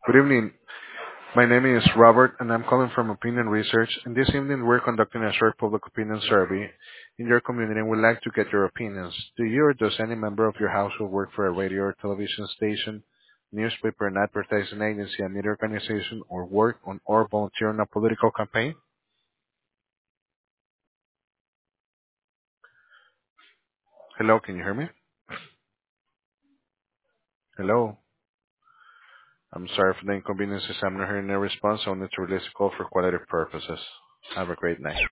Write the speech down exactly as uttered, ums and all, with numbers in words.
Good evening. My name is Robert, and I'm calling from Opinion Research. And this evening, we're conducting a short public opinion survey in your community, and we'd like to get your opinions. Do you or does any member of your household work for a radio or television station, newspaper, and advertising agency, a media organization, or work on or volunteer on a political campaign? Hello, can you hear me? Hello. I'm sorry for the inconveniences. I'm not hearing a response. I'll need to release a call for quality purposes. Have a great night.